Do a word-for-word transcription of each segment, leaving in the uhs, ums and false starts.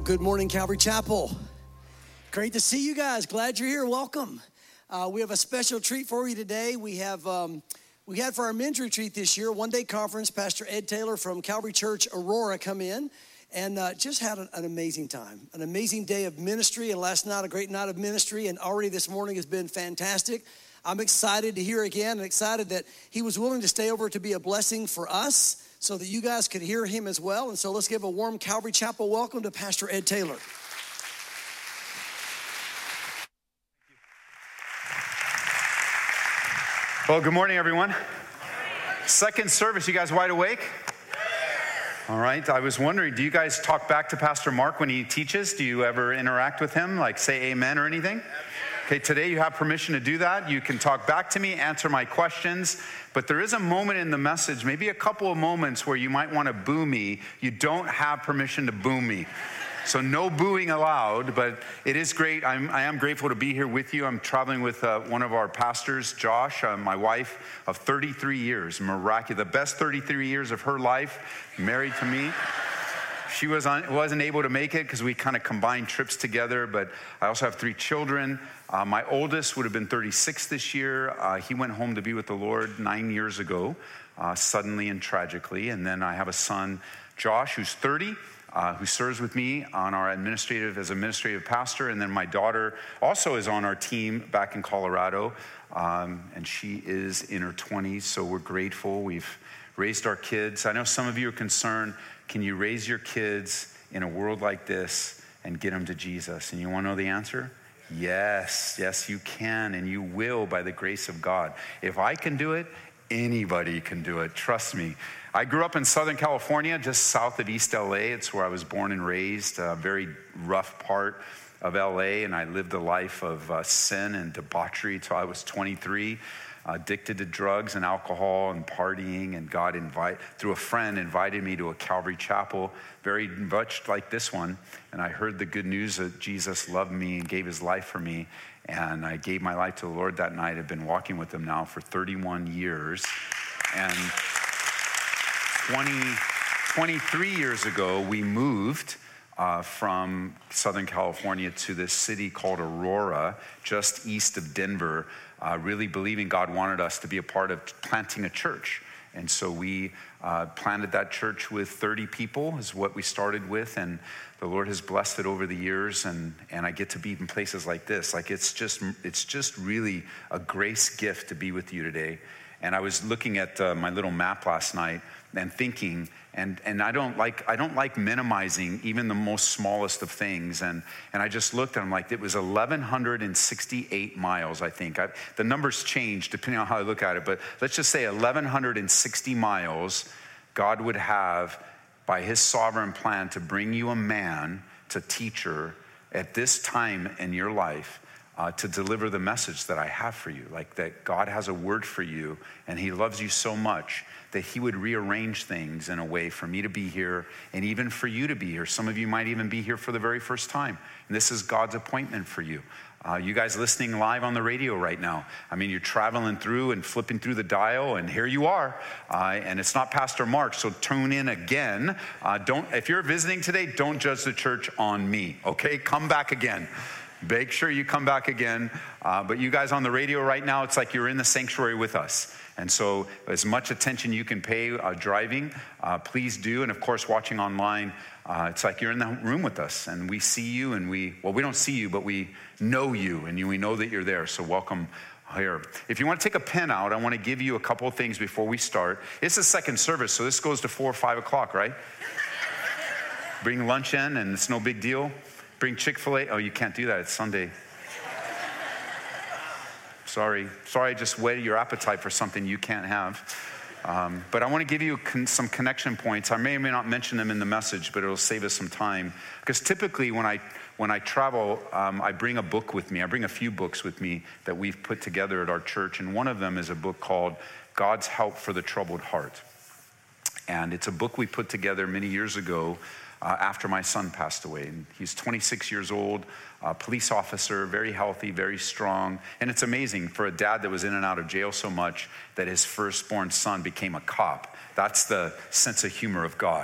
Good morning, Calvary Chapel. Great to see you guys. Glad you're here. Welcome. Uh, we have a special treat for you today. We have um, we had for our men's retreat this year, one day conference. Pastor Ed Taylor from Calvary Church Aurora come in and uh, just had an, an amazing time, an amazing day of ministry. And last night, a great night of ministry. And already this morning has been fantastic. I'm excited to hear again and excited that he was willing to stay over to be a blessing for us, so that you guys could hear him as well. And so let's give a warm Calvary Chapel welcome to Pastor Ed Taylor. Well, good morning, everyone. Second service, you guys wide awake? All right, I was wondering, do you guys talk back to Pastor Mark when he teaches? Do you ever interact with him, like say amen or anything? Okay, today you have permission to do that. You can talk back to me, answer my questions, but there is a moment in the message, maybe a couple of moments where you might want to boo me. You don't have permission to boo me. So no booing allowed, but it is great. I'm, I am grateful to be here with you. I'm traveling with uh, one of our pastors, Josh, uh, my wife of thirty-three years, miraculous, the best thirty-three years of her life, married to me. She was on, wasn't able to make it because we kind of combined trips together, but I also have three children. Uh, my oldest would have been thirty-six this year. Uh, he went home to be with the Lord nine years ago, uh, suddenly and tragically. And then I have a son, Josh, who's thirty, uh, who serves with me on our administrative, as administrative pastor. And then my daughter also is on our team back in Colorado, um, and she is in her twenties, so we're grateful. We've raised our kids. I know some of you are concerned, can you raise your kids in a world like this and get them to Jesus? And you want to know the answer? Yes, yes, you can, and you will by the grace of God. If I can do it, anybody can do it. Trust me. I grew up in Southern California, just south of East L A. It's where I was born and raised, a very rough part of L A, and I lived a life of uh, sin and debauchery till I was twenty-three. Addicted to drugs and alcohol and partying, and God invite through a friend invited me to a Calvary Chapel, very much like this one, and I heard the good news that Jesus loved me and gave his life for me, and I gave my life to the Lord that night. I've been walking with him now for thirty-one years, and twenty, twenty-three years ago we moved uh, from Southern California to this city called Aurora, just east of Denver. Uh, really believing God wanted us to be a part of planting a church. And so we uh, planted that church with thirty people is what we started with. And the Lord has blessed it over the years. And, and I get to be in places like this. Like it's just, it's just really a grace gift to be with you today. And I was looking at uh, my little map last night and thinking, and and I don't like I don't like minimizing even the most smallest of things. And and I just looked and I'm like, it was eleven sixty-eight miles, I think. I, the numbers change depending on how I look at it, but let's just say eleven sixty miles God would have by his sovereign plan to bring you a man to teacher at this time in your life. Uh, to deliver the message that I have for you, like that God has a word for you and he loves you so much that he would rearrange things in a way for me to be here and even for you to be here. Some of you might even be here for the very first time. And this is God's appointment for you. Uh, you guys listening live on the radio right now. I mean, you're traveling through and flipping through the dial and here you are. Uh, and it's not Pastor Mark, so tune in again. Uh, don't, if you're visiting today, don't judge the church on me, okay? Come back again. Make sure you come back again. Uh, but you guys on the radio right now, it's like you're in the sanctuary with us. And so as much attention you can pay uh, driving, uh, please do. And of course, watching online, uh, it's like you're in the room with us. And we see you and we, well, we don't see you, but we know you and you, we know that you're there. So welcome here. If you want to take a pen out, I want to give you a couple of things before we start. It's the second service, so this goes to four or five o'clock, right? Bring lunch in and it's no big deal. Bring Chick-fil-A. Oh, you can't do that. It's Sunday. Sorry. Sorry, I just whetted your appetite for something you can't have. Um, but I want to give you con- some connection points. I may or may not mention them in the message, but it'll save us some time. Because typically when I when I travel, um, I bring a book with me. I bring a few books with me that we've put together at our church. And one of them is a book called God's Help for the Troubled Heart. And it's a book we put together many years ago Uh, after my son passed away. And he's twenty-six years old, a police officer, very healthy, very strong. And it's amazing for a dad that was in and out of jail so much that his firstborn son became a cop. That's the sense of humor of God.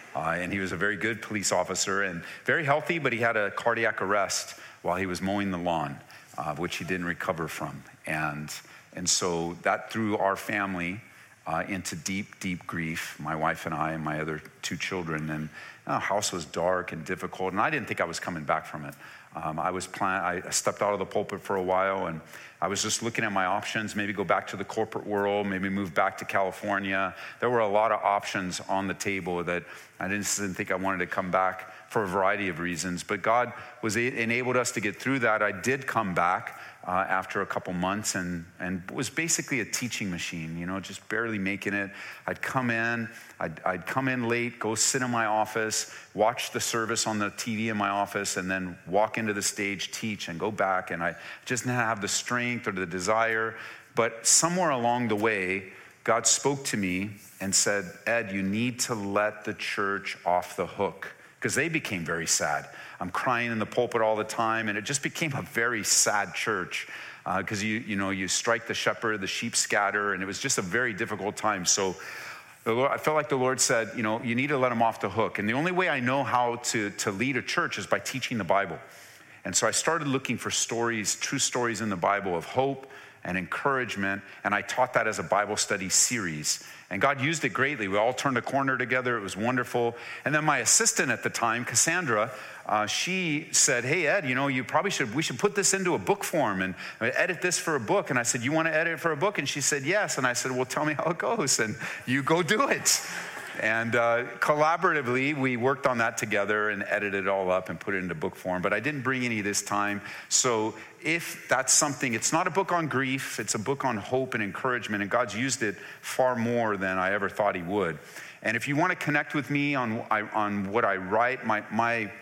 Uh, and he was a very good police officer and very healthy, but he had a cardiac arrest while he was mowing the lawn, uh, which he didn't recover from. And, and so that threw our family uh, into deep, deep grief, my wife and I and my other two children. And the house was dark and difficult, and I didn't think I was coming back from it. Um, I was plan- I stepped out of the pulpit for a while, and I was just looking at my options, maybe go back to the corporate world, maybe move back to California. There were a lot of options on the table that I didn't, didn't think I wanted to come back for a variety of reasons. But God was a- enabled us to get through that. I did come back uh, after a couple months and, and was basically a teaching machine, you know, just barely making it. I'd come in, I'd, I'd come in late, go sit in my office, watch the service on the T V in my office, and then walk into the stage, teach, and go back. And I just didn't have the strength or the desire. But somewhere along the way, God spoke to me and said, Ed, you need to let the church off the hook. Because they became very sad. I'm crying in the pulpit all the time, and it just became a very sad church. Because uh, you you know you strike the shepherd, the sheep scatter, and it was just a very difficult time. So the Lord, I felt like the Lord said, you know, you need to let them off the hook. And the only way I know how to to lead a church is by teaching the Bible. And so I started looking for stories, true stories in the Bible of hope and encouragement, and I taught that as a Bible study series. And God used it greatly. We all turned a corner together. It was wonderful. And then my assistant at the time, Cassandra, uh, she said, hey, Ed, you know, you probably should, we should put this into a book form and edit this for a book. And I said, you want to edit it for a book? And she said, yes. And I said, well, tell me how it goes. And you go do it. And uh, collaboratively, we worked on that together and edited it all up and put it into book form. But I didn't bring any this time. So if that's something, it's not a book on grief. It's a book on hope and encouragement. And God's used it far more than I ever thought he would. And if you want to connect with me on, on what I write, my, my,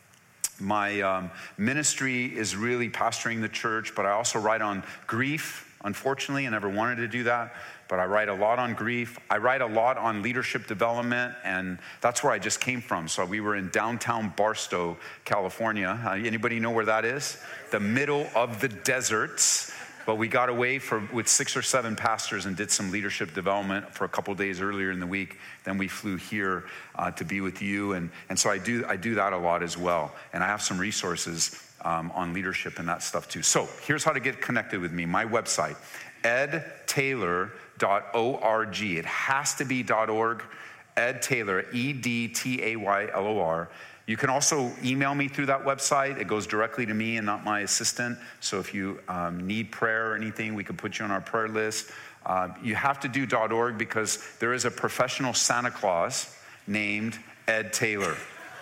my um, ministry is really pastoring the church. But I also write on grief. Unfortunately, I never wanted to do that. But I write a lot on grief. I write a lot on leadership development, and that's where I just came from. So we were in downtown Barstow, California. Uh, anybody know where that is? The middle of the deserts. But we got away for, with six or seven pastors and did some leadership development for a couple days earlier in the week. Then we flew here uh, to be with you. And, and so I do, I do that a lot as well. And I have some resources um, on leadership and that stuff too. So here's how to get connected with me. My website, ed taylor dot org. It has to be .org. Ed Taylor, E D T A Y L O R. You can also email me through that website. It goes directly to me and not my assistant. So if you um, need prayer or anything, we can put you on our prayer list. Uh, you have to do .org because there is a professional Santa Claus named Ed Taylor.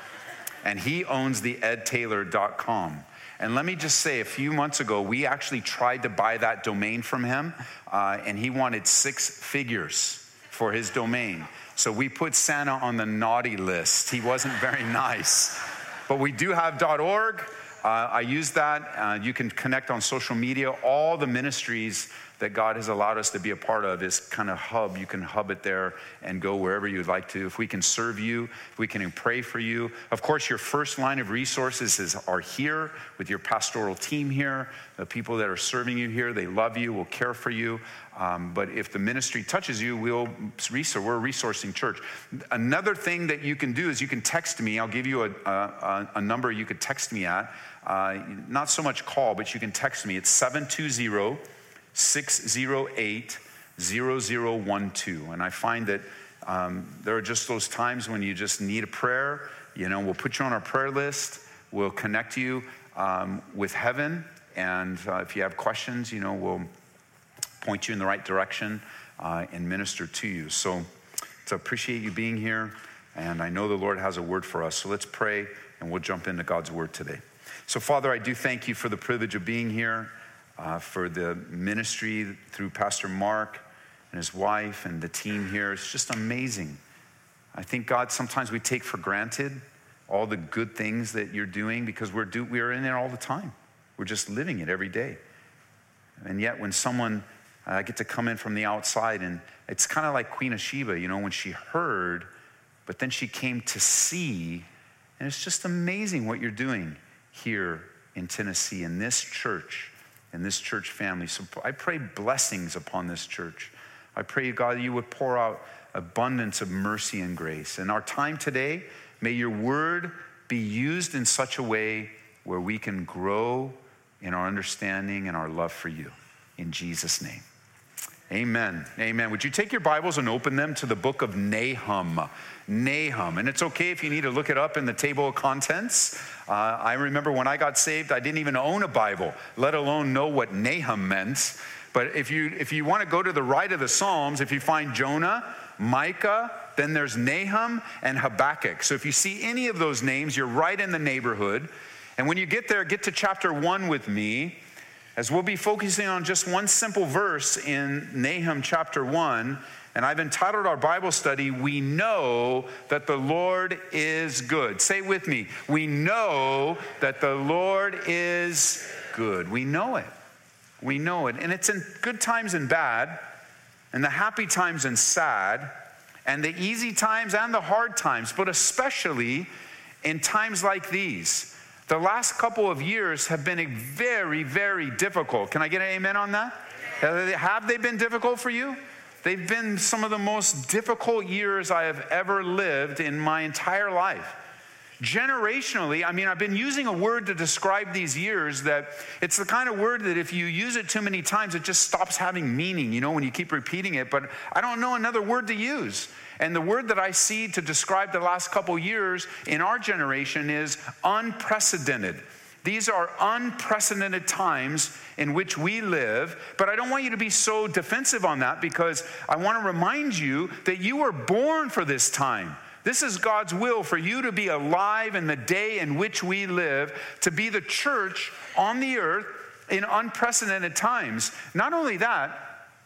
And he owns the ed taylor dot com. And let me just say, a few months ago, we actually tried to buy that domain from him, uh, and he wanted six figures for his domain. So we put Santa on the naughty list. He wasn't very nice. But we do have .org. Uh, I use that. Uh, you can connect on social media. All the ministries that God has allowed us to be a part of is kind of hub. You can hub it there and go wherever you'd like to. If we can serve you, if we can pray for you. Of course, your first line of resources is, are here with your pastoral team here. The people that are serving you here, they love you, will care for you. Um, but if the ministry touches you, we'll resource. We're a resourcing church. Another thing that you can do is you can text me. I'll give you a, a, a number you could text me at. Uh, not so much call, but you can text me. It's seven two zero, six zero eight, zero zero one two. And I find that um, there are just those times when you just need a prayer. You know, we'll put you on our prayer list. We'll connect you um, with heaven. And uh, if you have questions, you know, we'll point you in the right direction uh, and minister to you. So to appreciate you being here. And I know the Lord has a word for us. So let's pray and we'll jump into God's word today. So Father, I do thank you for the privilege of being here. Uh, for the ministry through Pastor Mark and his wife and the team here. It's just amazing. I think, God, sometimes we take for granted all the good things that you're doing because we're do, we are in there all the time. We're just living it every day. And yet when someone, I uh, get to come in from the outside, and it's kind of like Queen of Sheba, you know, when she heard, but then she came to see, and it's just amazing what you're doing here in Tennessee, in this church. In this church family. So I pray blessings upon this church. I pray, God, you would pour out abundance of mercy and grace. In our time today, may your word be used in such a way where we can grow in our understanding and our love for you. In Jesus' name. Amen. Amen. Would you take your Bibles and open them to the book of Nahum? Nahum. And it's okay if you need to look it up in the table of contents. Uh, I remember when I got saved, I didn't even own a Bible, let alone know what Nahum meant. But if you if you want to go to the right of the Psalms, if you find Jonah, Micah, then there's Nahum and Habakkuk. So if you see any of those names, you're right in the neighborhood. And when you get there, get to chapter one with me, as we'll be focusing on just one simple verse in Nahum chapter one. And I've entitled our Bible study, We Know That the Lord is Good. Say it with me. We know that the Lord is good. We know it. We know it. And it's in good times and bad, and the happy times and sad, and the easy times and the hard times, but especially in times like these. The last couple of years have been a very, very difficult. Can I get an amen on that? Have they been difficult for you? They've been some of the most difficult years I have ever lived in my entire life. Generationally, I mean, I've been using a word to describe these years that it's the kind of word that if you use it too many times, it just stops having meaning, you know, when you keep repeating it. But I don't know another word to use. And the word that I see to describe the last couple years in our generation is unprecedented. These are unprecedented times in which we live, but I don't want you to be so defensive on that, because I want to remind you that you were born for this time. This is God's will for you to be alive in the day in which we live, to be the church on the earth in unprecedented times. Not only that,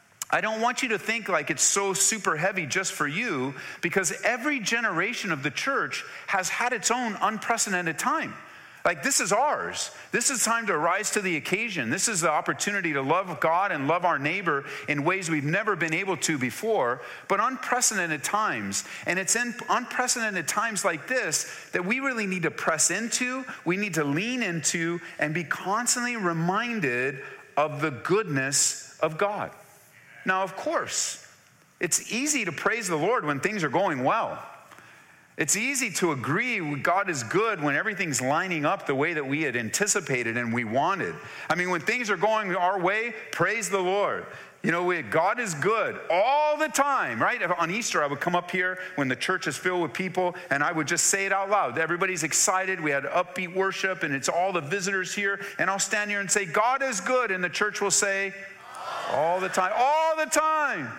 I don't want you to think like it's so super heavy just for you, because every generation of the church has had its own unprecedented time. Like, this is ours. This is time to rise to the occasion. This is the opportunity to love God and love our neighbor in ways we've never been able to before, but unprecedented times. And it's in unprecedented times like this that we really need to press into, we need to lean into, and be constantly reminded of the goodness of God. Now, of course, it's easy to praise the Lord when things are going well. It's easy to agree God is good when everything's lining up the way that we had anticipated and we wanted. I mean, when things are going our way, praise the Lord. You know, we, God is good all the time, right? On Easter, I would come up here when the church is filled with people, and I would just say it out loud. Everybody's excited. We had upbeat worship, and it's all the visitors here. And I'll stand here and say, God is good. And the church will say, all the time, all the time.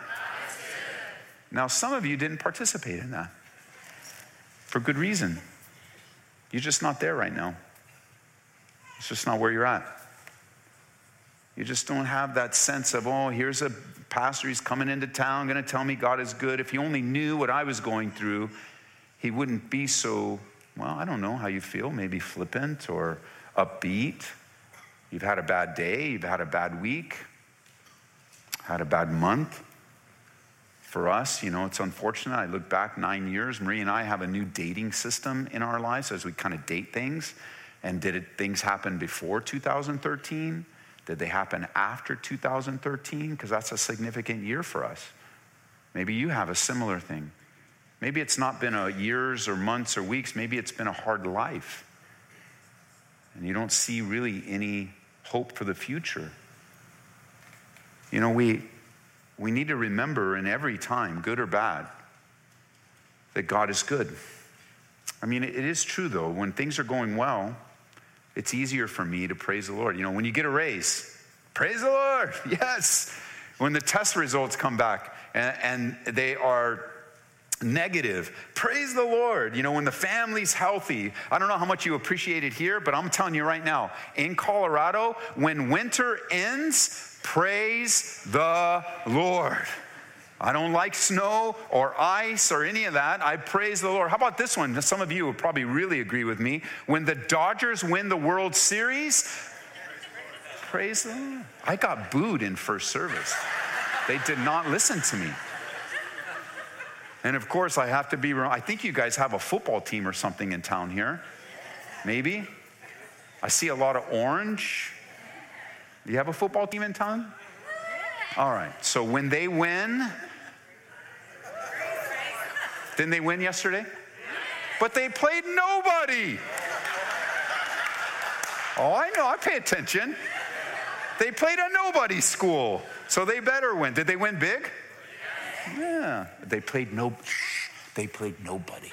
Now, some of you didn't participate in that. For good reason. You're just not there right now. It's just not where you're at. You just don't have that sense of, oh, here's a pastor, he's coming into town, going to tell me God is good. If he only knew what I was going through, he wouldn't be so, well, I don't know how you feel, maybe flippant or upbeat. You've had a bad day, you've had a bad week, had a bad month. For us, you know, it's unfortunate. I look back nine years. Marie and I have a new dating system in our lives as we kind of date things. And did it, things happen before two thousand thirteen? Did they happen after two thousand thirteen? Because that's a significant year for us. Maybe you have a similar thing. Maybe it's not been a years or months or weeks. Maybe it's been a hard life. And you don't see really any hope for the future. You know, we... We need to remember in every time, good or bad, that God is good. I mean, it is true, though. When things are going well, it's easier for me to praise the Lord. You know, when you get a raise, praise the Lord, yes. When the test results come back and, and they are negative, praise the Lord. You know, when the family's healthy, I don't know how much you appreciate it here, but I'm telling you right now, in Colorado, when winter ends, praise the Lord. I don't like snow or ice or any of that. I praise the Lord. How about this one? Some of you will probably really agree with me. When the Dodgers win the World Series, praise the Lord. I got booed in first service. They did not listen to me. And of course, I have to be wrong. I think you guys have a football team or something in town here. Maybe. I see a lot of orange. Do you have a football team in town? All right. So when they win, Didn't they win yesterday? But they played nobody. Oh, I know, I pay attention. They played a nobody school, so they better win. Did they win big? Yeah, they played no, they played nobody.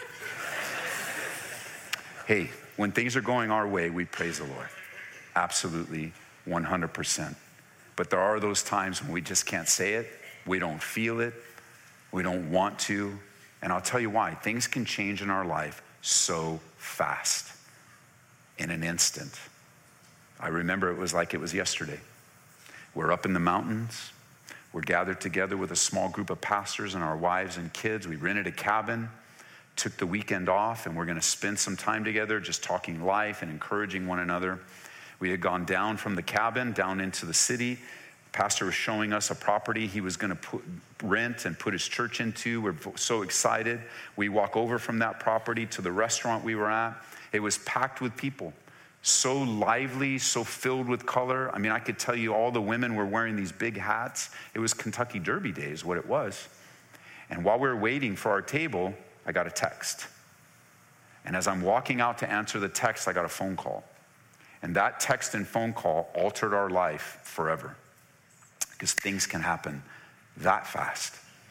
Hey, when things are going our way, we praise the Lord. Absolutely, one hundred percent. But there are those times when we just can't say it, we don't feel it, we don't want to, and I'll tell you why. Things can change in our life so fast, in an instant. I remember it was like it was yesterday. We're up in the mountains. We're gathered together with a small group of pastors and our wives and kids. We rented a cabin, took the weekend off, and we're going to spend some time together just talking life and encouraging one another. We had gone down from the cabin, down into the city. The pastor was showing us a property he was going to put, rent and put his church into. We're so excited. We walk over from that property to the restaurant we were at. It was packed with people. So lively, so filled with color. I mean, I could tell you all the women were wearing these big hats. It was Kentucky Derby Day is what it was. And while we were waiting for our table, I got a text. And as I'm walking out to answer the text, I got a phone call. And that text and phone call altered our life forever. Because things can happen that fast.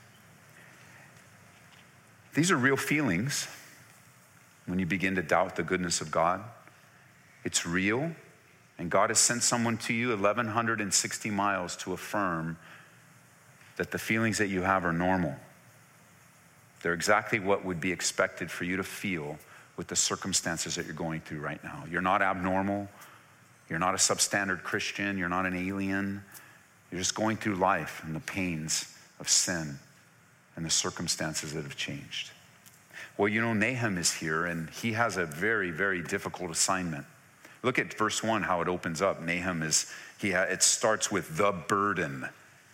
These are real feelings when you begin to doubt the goodness of God. It's real, and God has sent someone to you eleven sixty miles to affirm that the feelings that you have are normal. They're exactly what would be expected for you to feel with the circumstances that you're going through right now. You're not abnormal. You're not a substandard Christian. You're not an alien. You're just going through life and the pains of sin and the circumstances that have changed. Well, you know, Nahum is here, and he has a very, very difficult assignment. Look at verse one, how it opens up. Nahum is, he ha, it starts with the burden.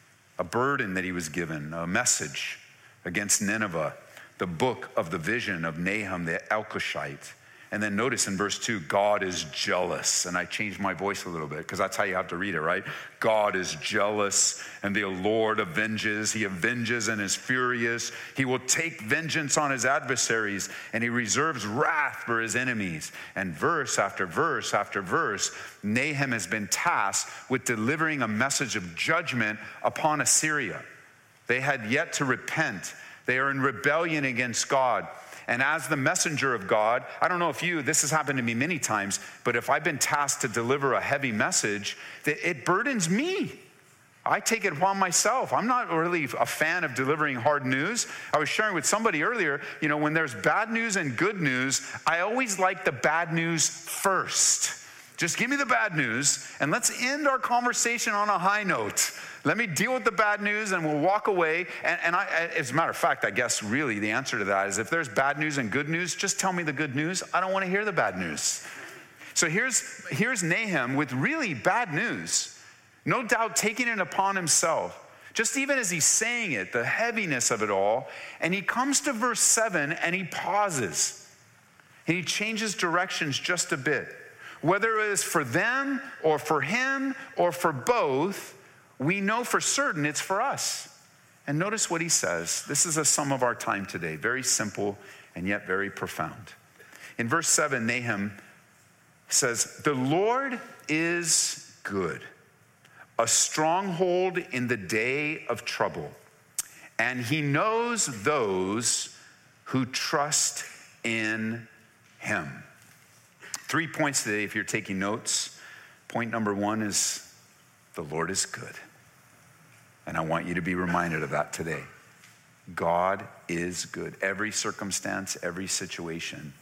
A burden that he was given, a message against Nineveh, the book of the vision of Nahum the Elkoshite. And then notice in verse two, God is jealous. And I changed my voice a little bit because that's how you have to read it, right? God is jealous and the Lord avenges. He avenges and is furious. He will take vengeance on his adversaries and he reserves wrath for his enemies. And verse after verse after verse, Nahum has been tasked with delivering a message of judgment upon Assyria. They had yet to repent. They are in rebellion against God. And as the messenger of God, I don't know if you, this has happened to me many times, but if I've been tasked to deliver a heavy message, it burdens me. I take it upon myself. I'm not really a fan of delivering hard news. I was sharing with somebody earlier, you know, when there's bad news and good news, I always like the bad news first. Just give me the bad news and let's end our conversation on a high note. Let me deal with the bad news and we'll walk away. And, and I, as a matter of fact, I guess really the answer to that is if there's bad news and good news, just tell me the good news. I don't want to hear the bad news. So here's, here's Nahum with really bad news. No doubt taking it upon himself. Just even as he's saying it, the heaviness of it all. And he comes to verse seven and he pauses. And he changes directions just a bit. Whether it is for them or for him or for both, we know for certain it's for us. And notice what he says. This is a sum of our time today. Very simple and yet very profound. In verse seven, Nahum says, "The Lord is good, a stronghold in the day of trouble, and he knows those who trust in him." Three points today if you're taking notes. Point number one is the Lord is good. And I want you to be reminded of that today. God is good. Every circumstance, every situation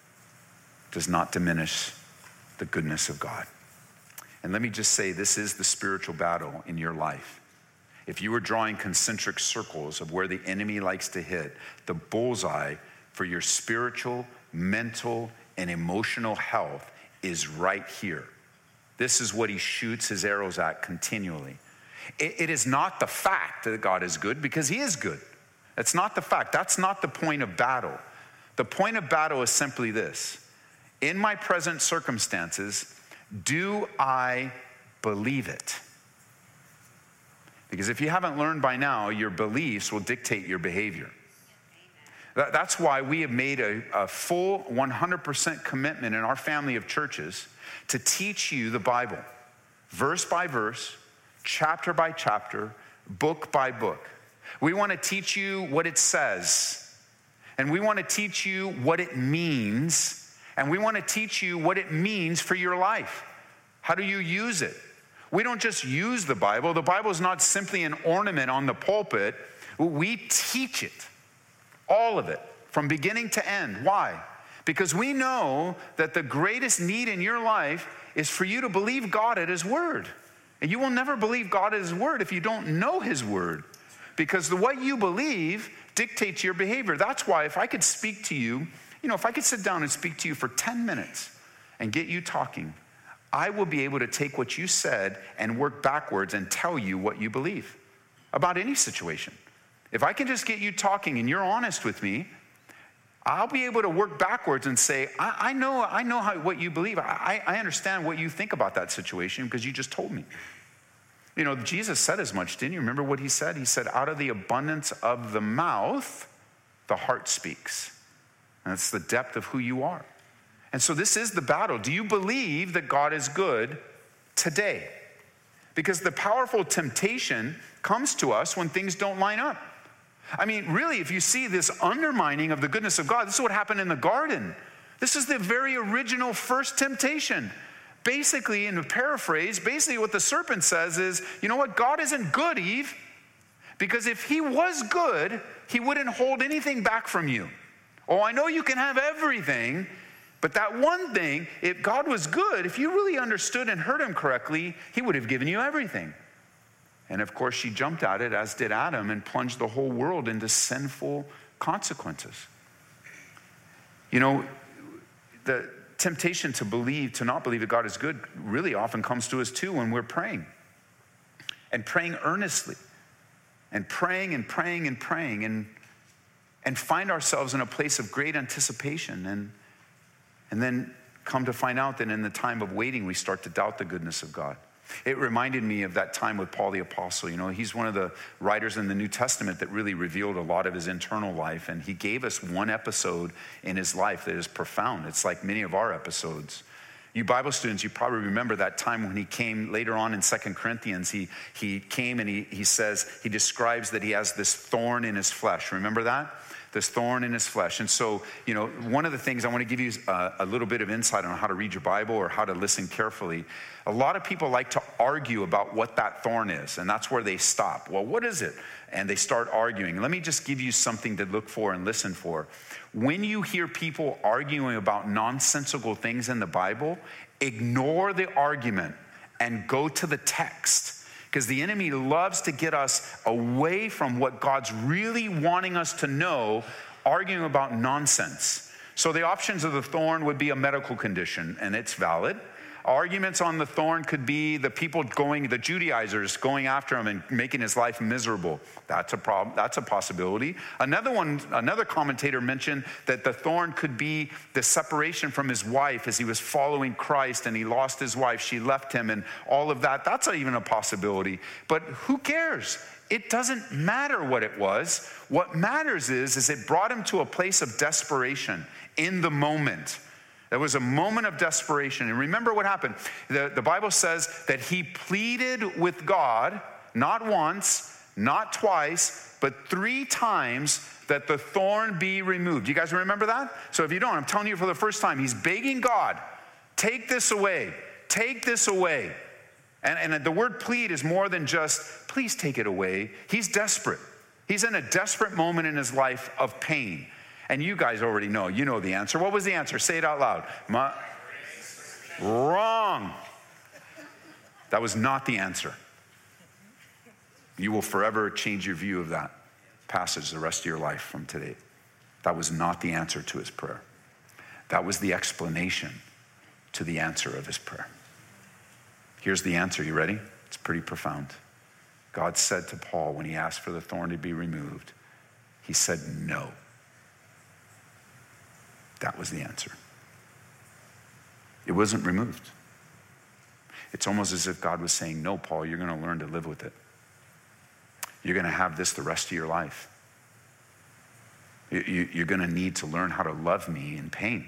does not diminish the goodness of God. And let me just say, this is the spiritual battle in your life. If you were drawing concentric circles of where the enemy likes to hit, the bullseye for your spiritual, mental, and emotional health is right here. This is what he shoots his arrows at continually. It, it is not the fact that God is good, because he is good. That's not the fact. That's not the point of battle. The point of battle is simply this. In my present circumstances, do I believe it? Because if you haven't learned by now, your beliefs will dictate your behavior. That's why we have made a, a full one hundred percent commitment in our family of churches to teach you the Bible, verse by verse, chapter by chapter, book by book. We want to teach you what it says, and we want to teach you what it means, and we want to teach you what it means for your life. How do you use it? We don't just use the Bible. The Bible is not simply an ornament on the pulpit. We teach it, all of it, from beginning to end. Why? Because we know that the greatest need in your life is for you to believe God at His word. And you will never believe God at His word if you don't know His word. Because the what you believe dictates your behavior. That's why if I could speak to you, you know, if I could sit down and speak to you for ten minutes and get you talking, I will be able to take what you said and work backwards and tell you what you believe about any situation. If I can just get you talking and you're honest with me, I'll be able to work backwards and say, I, I know, I know how, what you believe. I, I understand what you think about that situation because you just told me. You know, Jesus said as much, didn't you? Remember what He said? He said, out of the abundance of the mouth, the heart speaks. And that's the depth of who you are. And so this is the battle. Do you believe that God is good today? Because the powerful temptation comes to us when things don't line up. I mean, really, if you see this undermining of the goodness of God, this is what happened in the garden. This is the very original first temptation. Basically, in a paraphrase, basically what the serpent says is, you know what, God isn't good, Eve, because if He was good, He wouldn't hold anything back from you. Oh, I know you can have everything, but that one thing, if God was good, if you really understood and heard Him correctly, He would have given you everything. And of course, she jumped at it, as did Adam, and plunged the whole world into sinful consequences. You know, the temptation to believe, to not believe that God is good, really often comes to us too when we're praying. And praying earnestly. And praying and praying and praying. And, and find ourselves in a place of great anticipation. And, and then come to find out that in the time of waiting, we start to doubt the goodness of God. It reminded me of that time with Paul the Apostle. You know, he's one of the writers in the New Testament that really revealed a lot of his internal life. And he gave us one episode in his life that is profound. It's like many of our episodes. You Bible students, you probably remember that time when he came later on in Second Corinthians. He, he came and he, he says, he describes that he has this thorn in his flesh. Remember that? This thorn in his flesh. And so, you know, one of the things I want to give you a, a little bit of insight on how to read your Bible or how to listen carefully. A lot of people like to argue about what that thorn is, and that's where they stop. Well, what is it? And they start arguing. Let me just give you something to look for and listen for. When you hear people arguing about nonsensical things in the Bible, ignore the argument and go to the text. Because the enemy loves to get us away from what God's really wanting us to know, arguing about nonsense. So the options of the thorn would be a medical condition, and it's valid. Arguments on the thorn could be the people going, the Judaizers going after him and making his life miserable. That's a problem. That's a possibility. Another one, another commentator mentioned that the thorn could be the separation from his wife as he was following Christ and he lost his wife. She left him and all of that. That's not even a possibility. But who cares? It doesn't matter what it was. What matters is, is it brought him to a place of desperation in the moment. There was a moment of desperation. And remember what happened. The, the Bible says that he pleaded with God, not once, not twice, but three times that the thorn be removed. You guys remember that? So if you don't, I'm telling you for the first time, he's begging God, take this away, take this away. And, and the word plead is more than just, please take it away. He's desperate. He's in a desperate moment in his life of pain. And you guys already know. You know the answer. What was the answer? Say it out loud. My, wrong. That was not the answer. You will forever change your view of that passage the rest of your life from today. That was not the answer to his prayer. That was the explanation to the answer of his prayer. Here's the answer. You ready? It's pretty profound. God said to Paul when he asked for the thorn to be removed, he said no. That was the answer. It wasn't removed. It's almost as if God was saying, no, Paul, you're going to learn to live with it. You're going to have this the rest of your life. You, you're going to need to learn how to love me in pain.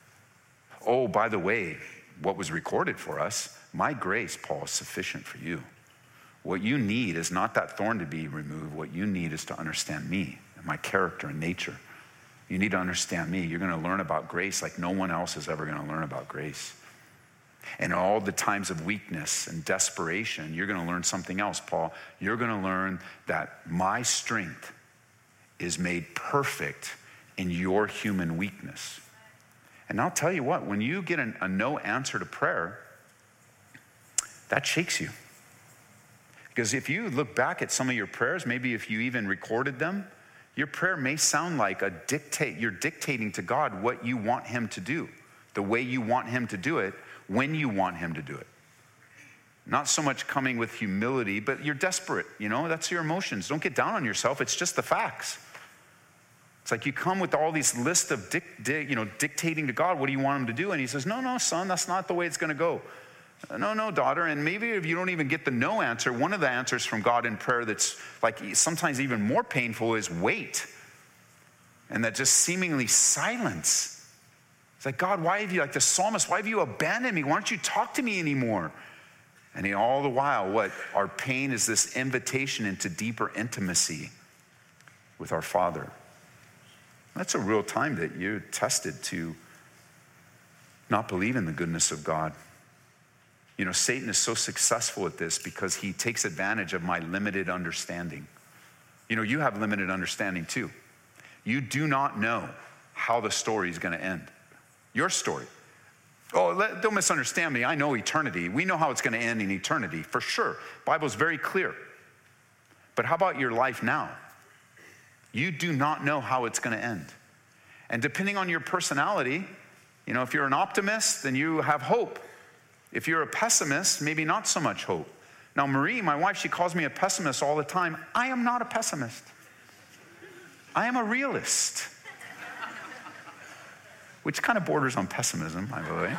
Oh, by the way, what was recorded for us, my grace, Paul, is sufficient for you. What you need is not that thorn to be removed. What you need is to understand me and my character and nature. You need to understand me. You're going to learn about grace like no one else is ever going to learn about grace. And all the times of weakness and desperation, you're going to learn something else, Paul. You're going to learn that my strength is made perfect in your human weakness. And I'll tell you what, when you get an, a no answer to prayer, that shakes you. Because if you look back at some of your prayers, maybe if you even recorded them, your prayer may sound like a dictate. You're dictating to God what you want him to do, the way you want him to do it, when you want him to do it. Not so much coming with humility, but you're desperate, you know, that's your emotions. Don't get down on yourself, it's just the facts. It's like you come with all these lists of dic, dic, you know, dictating to God, what do you want him to do? And he says, no, no, son, that's not the way it's gonna go. No, no, daughter, and maybe if you don't even get the no answer, one of the answers from God in prayer that's like sometimes even more painful is wait. And that just seemingly silence. It's like, God, why have you, like the psalmist, why have you abandoned me? Why don't you talk to me anymore? And he, all the while, what? Our pain is this invitation into deeper intimacy with our Father. That's a real time that you're tested to not believe in the goodness of God. You know, Satan is so successful at this because he takes advantage of my limited understanding. You know, you have limited understanding too. You do not know how the story is going to end. Your story. Oh, let, don't misunderstand me. I know eternity. We know how it's going to end in eternity, for sure. The Bible's very clear. But how about your life now? You do not know how it's going to end. And depending on your personality, you know, if you're an optimist, then you have hope. If you're a pessimist, maybe not so much hope. Now, Marie, my wife, she calls me a pessimist all the time. I am not a pessimist. I am a realist. Which kind of borders on pessimism, by the way.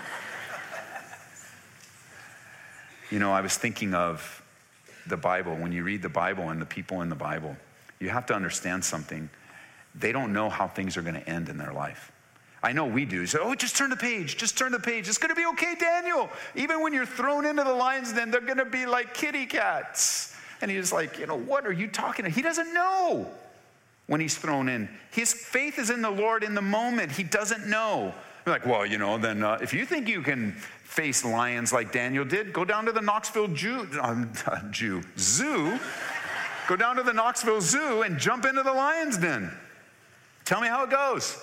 You know, I was thinking of the Bible. When you read the Bible and the people in the Bible, you have to understand something. They don't know how things are going to end in their life. I know we do. So, oh, just turn the page. Just turn the page. It's going to be okay, Daniel. Even when you're thrown into the lion's den, they're going to be like kitty cats. And he's like, you know, what are you talking about? He doesn't know when he's thrown in. His faith is in the Lord in the moment. He doesn't know. You're like, well, you know, then uh, if you think you can face lions like Daniel did, go down to the Knoxville Jew, um, uh, Jew Zoo. Go down to the Knoxville Zoo and jump into the lion's den. Tell me how it goes.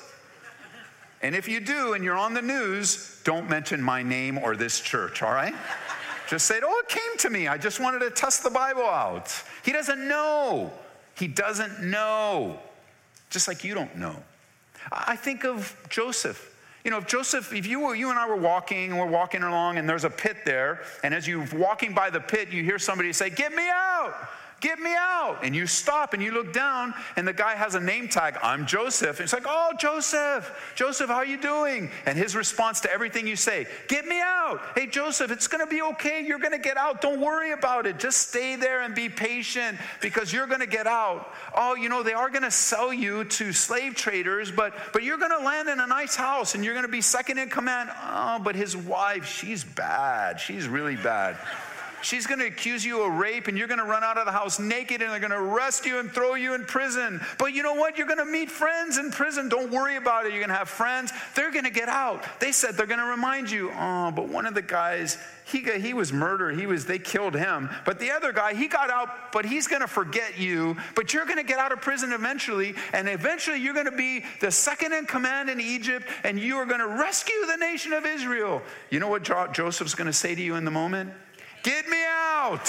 And if you do and you're on the news, don't mention my name or this church, all right? Just say, oh, it came to me. I just wanted to test the Bible out. He doesn't know. He doesn't know. Just like you don't know. I think of Joseph. You know, if Joseph, if you were, you and I were walking, and we're walking along, and there's a pit there, and as you're walking by the pit, you hear somebody say, get me out. Get me out. And you stop and you look down and the guy has a name tag. I'm Joseph. And it's like, oh, Joseph, Joseph, how are you doing? And his response to everything you say, get me out. Hey, Joseph, it's going to be okay. You're going to get out. Don't worry about it. Just stay there and be patient because you're going to get out. Oh, you know, they are going to sell you to slave traders, but, but you're going to land in a nice house and you're going to be second in command. Oh, but his wife, she's bad. She's really bad. She's going to accuse you of rape and you're going to run out of the house naked and they're going to arrest you and throw you in prison. But you know what? You're going to meet friends in prison. Don't worry about it. You're going to have friends. They're going to get out. They said they're going to remind you, oh, but one of the guys, he, got, he was murdered. He was, they killed him. But the other guy, he got out, but he's going to forget you. But you're going to get out of prison eventually. And eventually you're going to be the second in command in Egypt and you are going to rescue the nation of Israel. You know what jo- Joseph's going to say to you in the moment? Get me out.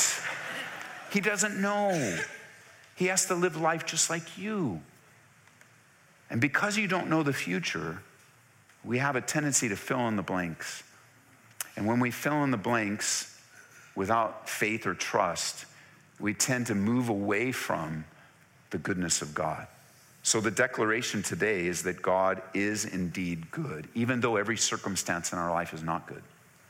He doesn't know. He has to live life just like you. And because you don't know the future, we have a tendency to fill in the blanks. And when we fill in the blanks without faith or trust, we tend to move away from the goodness of God. So the declaration today is that God is indeed good, even though every circumstance in our life is not good.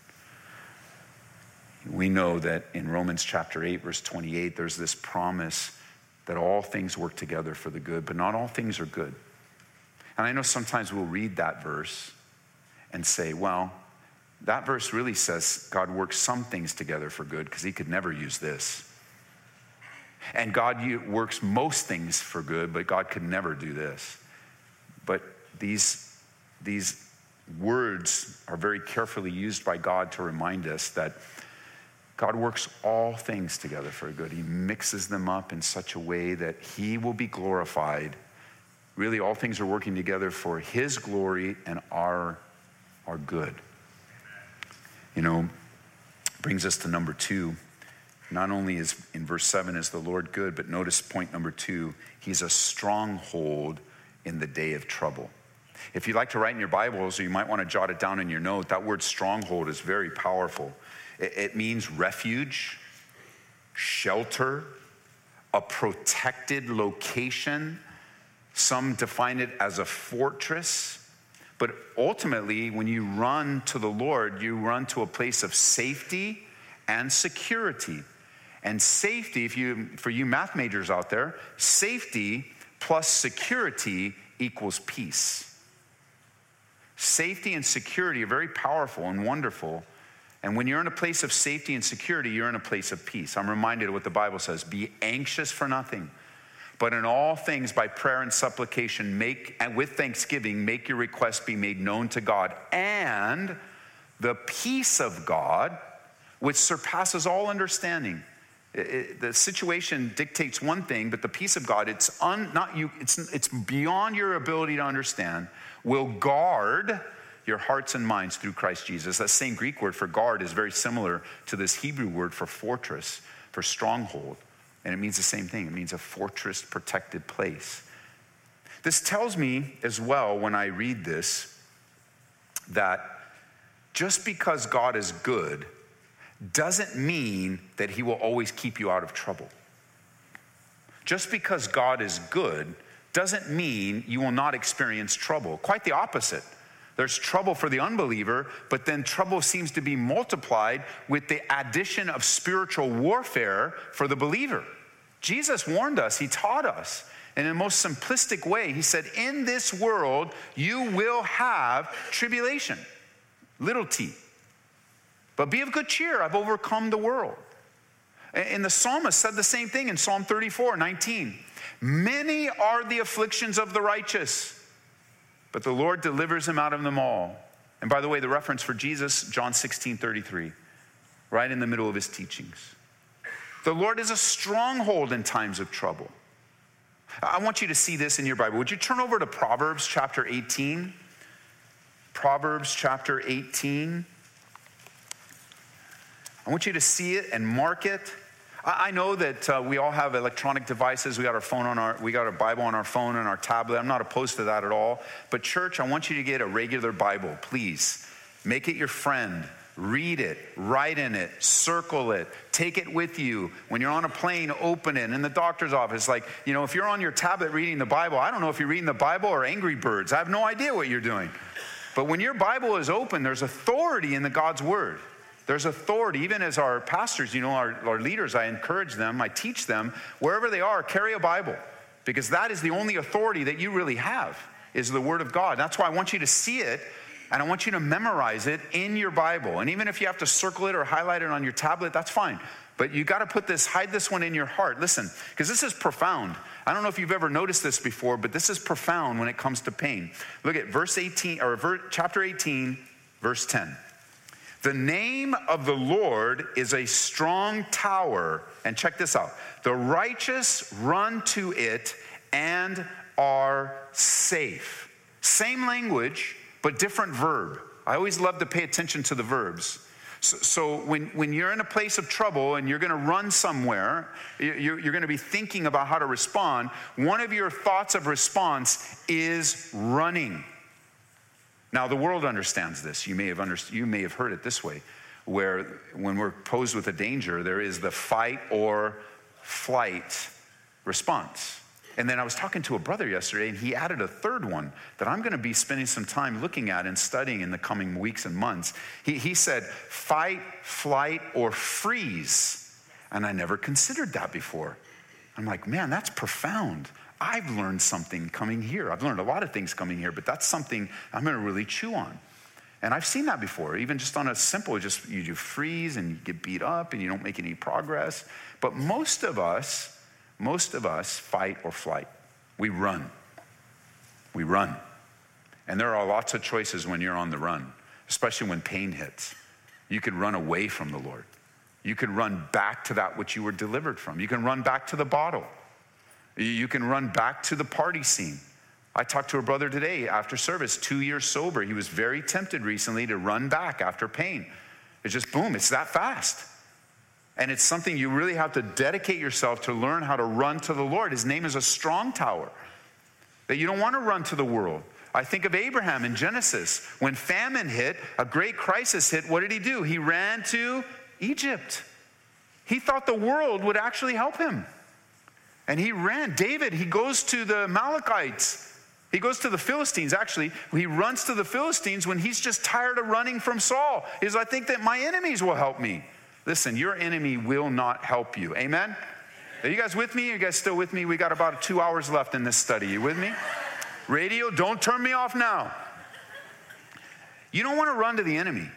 We know that in Romans chapter eight, verse twenty-eight, there's this promise that all things work together for the good, but not all things are good. And I know sometimes we'll read that verse and say, well, that verse really says God works some things together for good because he could never use this. And God works most things for good, but God could never do this. But these, these words are very carefully used by God to remind us that God works all things together for good. He mixes them up in such a way that he will be glorified. Really, all things are working together for his glory and our, our good. You know, brings us to number two. Not only is, in verse seven, is the Lord good, but notice point number two, he's a stronghold in the day of trouble. If you'd like to write in your Bibles, or you might want to jot it down in your note, that word stronghold is very powerful. It, it means refuge, shelter, a protected location. Some define it as a fortress. But ultimately, when you run to the Lord, you run to a place of safety and security. And safety, if you, for you math majors out there, safety plus security equals peace. Safety and security are very powerful and wonderful. And when you're in a place of safety and security, you're in a place of peace. I'm reminded of what the Bible says, be anxious for nothing, but in all things by prayer and supplication, make, and with thanksgiving, make your requests be made known to God. And the peace of God, which surpasses all understanding. It, it, the situation dictates one thing, but the peace of God, it's un, not you, it's, it's beyond your ability to understand, will guard your hearts and minds through Christ Jesus. That same Greek word for guard is very similar to this Hebrew word for fortress, for stronghold. And it means the same thing. It means a fortress protected place. This tells me as well when I read this that just because God is good doesn't mean that he will always keep you out of trouble. Just because God is good doesn't mean you will not experience trouble. Quite the opposite. There's trouble for the unbeliever, but then trouble seems to be multiplied with the addition of spiritual warfare for the believer. Jesus warned us, he taught us, and in the most simplistic way, he said, in this world, you will have tribulation, little t. But be of good cheer, I've overcome the world. And the psalmist said the same thing in Psalm thirty-four, nineteen. Many are the afflictions of the righteous, but the Lord delivers him out of them all. And by the way, the reference for Jesus, John sixteen, thirty-three, right in the middle of his teachings. The Lord is a stronghold in times of trouble. I want you to see this in your Bible. Would you turn over to Proverbs chapter eighteen? Proverbs chapter eighteen. I want you to see it and mark it. I know that uh, we all have electronic devices. We got our phone on our, we got our Bible on our phone and our tablet. I'm not opposed to that at all. But church, I want you to get a regular Bible, please. Make it your friend. Read it, write in it, circle it, take it with you. When you're on a plane, open it. In the doctor's office, like, you know, if you're on your tablet reading the Bible, I don't know if you're reading the Bible or Angry Birds. I have no idea what you're doing. But when your Bible is open, there's authority in the God's word. There's authority. Even as our pastors, you know, our, our leaders, I encourage them, I teach them, wherever they are, carry a Bible. Because that is the only authority that you really have, is the word of God. That's why I want you to see it, and I want you to memorize it in your Bible. And even if you have to circle it or highlight it on your tablet, that's fine. But you got to put this, hide this one in your heart. Listen, because this is profound. I don't know if you've ever noticed this before, but this is profound when it comes to pain. Look at verse eighteen, or ver, chapter eighteen, verse ten. The name of the Lord is a strong tower. And check this out. The righteous run to it and are safe. Same language, but different verb. I always love to pay attention to the verbs. So, so when, when you're in a place of trouble and you're going to run somewhere, you're, you're going to be thinking about how to respond. One of your thoughts of response is running. Now, the world understands this. You may have underst- you may have heard it this way, where when we're posed with a danger, there is the fight or flight response. And then I was talking to a brother yesterday, and he added a third one that I'm going to be spending some time looking at and studying in the coming weeks and months. He, he said, fight, flight, or freeze. And I never considered that before. I'm like, man, that's profound. I've learned something coming here. I've learned a lot of things coming here, but that's something I'm going to really chew on. And I've seen that before, even just on a simple, just you, you freeze and you get beat up and you don't make any progress. But most of us, most of us fight or flight. We run. We run. And there are lots of choices when you're on the run, especially when pain hits. You could run away from the Lord. You could run back to that which you were delivered from. You can run back to the bottle. You can run back to the party scene. I talked to a brother today after service, two years sober. He was very tempted recently to run back after pain. It's just boom, it's that fast. And it's something you really have to dedicate yourself to learn how to run to the Lord. His name is a strong tower. That you don't want to run to the world. I think of Abraham in Genesis. When famine hit, a great crisis hit, what did he do? He ran to Egypt. He thought the world would actually help him. And he ran. David, he goes to the Amalekites. He goes to the Philistines, actually. He runs to the Philistines when he's just tired of running from Saul. He says, I think that my enemies will help me. Listen, your enemy will not help you. Amen? Are you guys with me? Are you guys still with me? We got about two hours left in this study. You with me? Radio, don't turn me off now. You don't want to run to the enemy.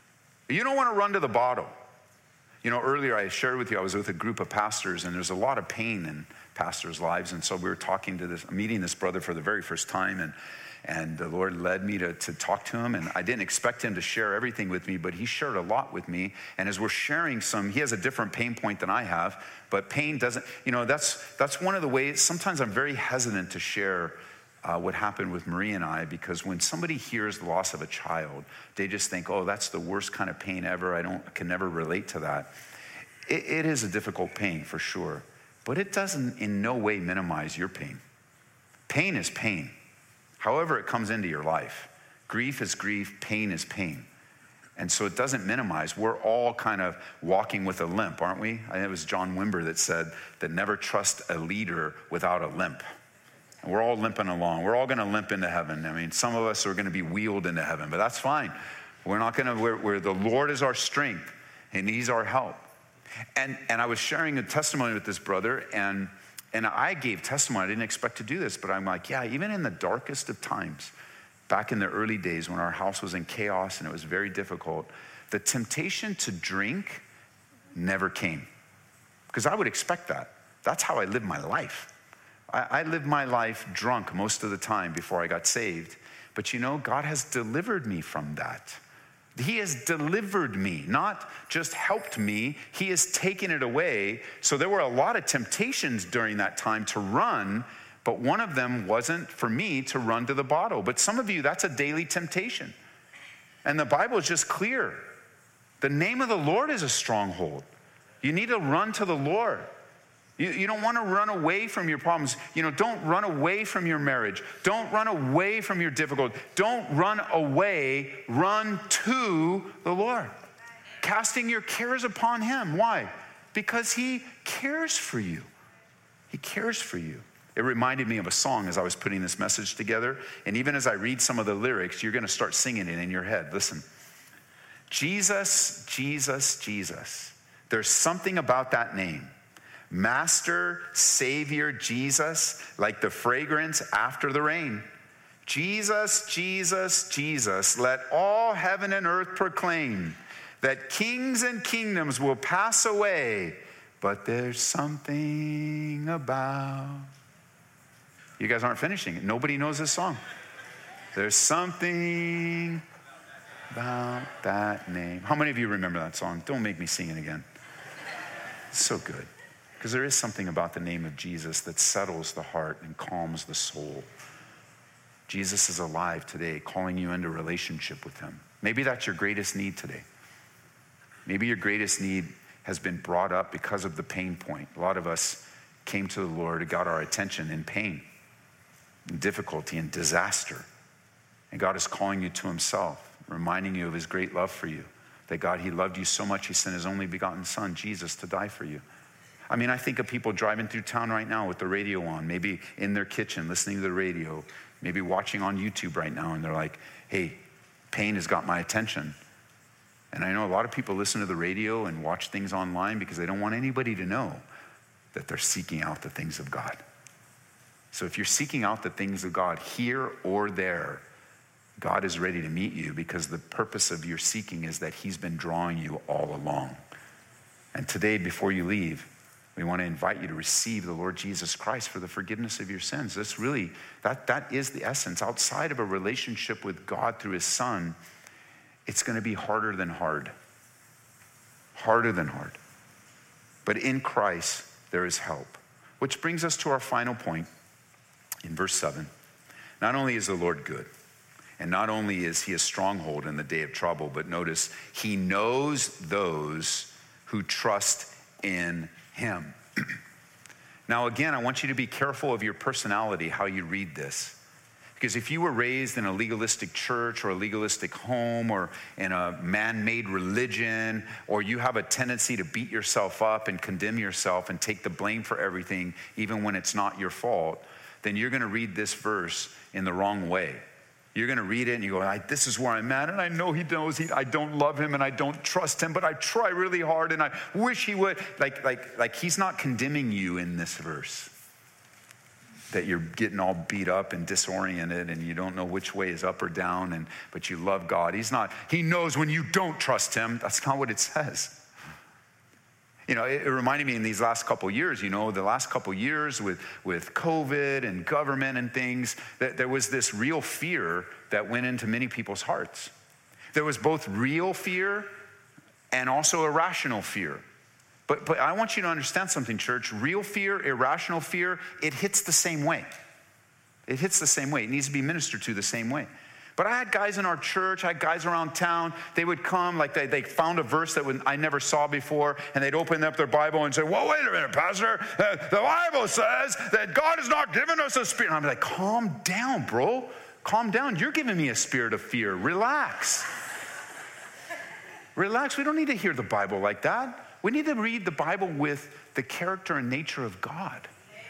You don't want to run to the bottle. You know, earlier I shared with you, I was with a group of pastors, and there's a lot of pain in pastors' lives. And so we were talking to this, meeting this brother for the very first time, and and the Lord led me to, to talk to him. And I didn't expect him to share everything with me, but he shared a lot with me. And as we're sharing some, he has a different pain point than I have, but pain doesn't, you know, that's that's one of the ways, sometimes I'm very hesitant to share Uh, what happened with Marie and I, because when somebody hears the loss of a child, they just think, oh, that's the worst kind of pain ever. I don't can never relate to that. It, it is a difficult pain for sure, but it doesn't in no way minimize your pain. Pain is pain, however it comes into your life. Grief is grief, pain is pain. And so it doesn't minimize. We're all kind of walking with a limp, aren't we? I think it was John Wimber that said that never trust a leader without a limp. We're all limping along. We're all going to limp into heaven. I mean, some of us are going to be wheeled into heaven, but that's fine. We're not going to, we're, we're, the Lord is our strength, and he's our help. And and I was sharing a testimony with this brother, and and I gave testimony. I didn't expect to do this, but I'm like, yeah, even in the darkest of times, back in the early days when our house was in chaos and it was very difficult, the temptation to drink never came. Because I would expect that. That's how I lived my life. I lived my life drunk most of the time before I got saved. But you know, God has delivered me from that. He has delivered me, not just helped me. He has taken it away. So there were a lot of temptations during that time to run, but one of them wasn't for me to run to the bottle. But some of you, that's a daily temptation. And the Bible is just clear. The name of the Lord is a stronghold. You need to run to the Lord. You, you don't want to run away from your problems. You know, don't run away from your marriage. Don't run away from your difficulty. Don't run away. Run to the Lord. Casting your cares upon him. Why? Because he cares for you. He cares for you. It reminded me of a song as I was putting this message together. And even as I read some of the lyrics, you're going to start singing it in your head. Listen. Jesus, Jesus, Jesus. There's something about that name. Master, Savior, Jesus, like the fragrance after the rain. Jesus, Jesus, Jesus, let all heaven and earth proclaim that kings and kingdoms will pass away, but there's something about... You guys aren't finishing it. Nobody knows this song. There's something about that name. How many of you remember that song? Don't make me sing it again. It's so good. Because there is something about the name of Jesus that settles the heart and calms the soul. Jesus is alive today, calling you into relationship with him. Maybe that's your greatest need today. Maybe your greatest need has been brought up because of the pain point. A lot of us came to the Lord and got our attention in pain, in difficulty, and disaster. And God is calling you to himself, reminding you of his great love for you. That God, he loved you so much, he sent his only begotten son, Jesus, to die for you. I mean, I think of people driving through town right now with the radio on, maybe in their kitchen listening to the radio, maybe watching on YouTube right now, and they're like, hey, pain has got my attention. And I know a lot of people listen to the radio and watch things online because they don't want anybody to know that they're seeking out the things of God. So if you're seeking out the things of God here or there, God is ready to meet you, because the purpose of your seeking is that he's been drawing you all along. And today, before you leave, we want to invite you to receive the Lord Jesus Christ for the forgiveness of your sins. That's really, that, that is the essence. Outside of a relationship with God through his Son, it's going to be harder than hard. Harder than hard. But in Christ, there is help. Which brings us to our final point in verse seven. Not only is the Lord good, and not only is he a stronghold in the day of trouble, but notice, he knows those who trust in him. Now again, I want you to be careful of your personality, how you read this. Because if you were raised in a legalistic church or a legalistic home or in a man-made religion, or you have a tendency to beat yourself up and condemn yourself and take the blame for everything, even when it's not your fault, then you're going to read this verse in the wrong way. You're going to read it and you go, I, this is where I'm at, and I know he knows he, I don't love him and I don't trust him, but I try really hard and I wish he would. Like, like, like he's not condemning you in this verse, that you're getting all beat up and disoriented and you don't know which way is up or down, and but you love God. He's not, he knows when you don't trust him. That's not what it says. You know, it, it reminded me in these last couple years, you know, the last couple years with, with COVID and government and things, that there was this real fear that went into many people's hearts. There was both real fear and also irrational fear. But, but I want you to understand something, church. Real fear, irrational fear, it hits the same way. It hits the same way. It needs to be ministered to the same way. But I had guys in our church, I had guys around town, they would come, like they, they found a verse that I never saw before, and they'd open up their Bible and say, well, wait a minute, Pastor, uh, the Bible says that God has not given us a spirit. And I'm like, calm down, bro. Calm down. You're giving me a spirit of fear. Relax. Relax. We don't need to hear the Bible like that. We need to read the Bible with the character and nature of God.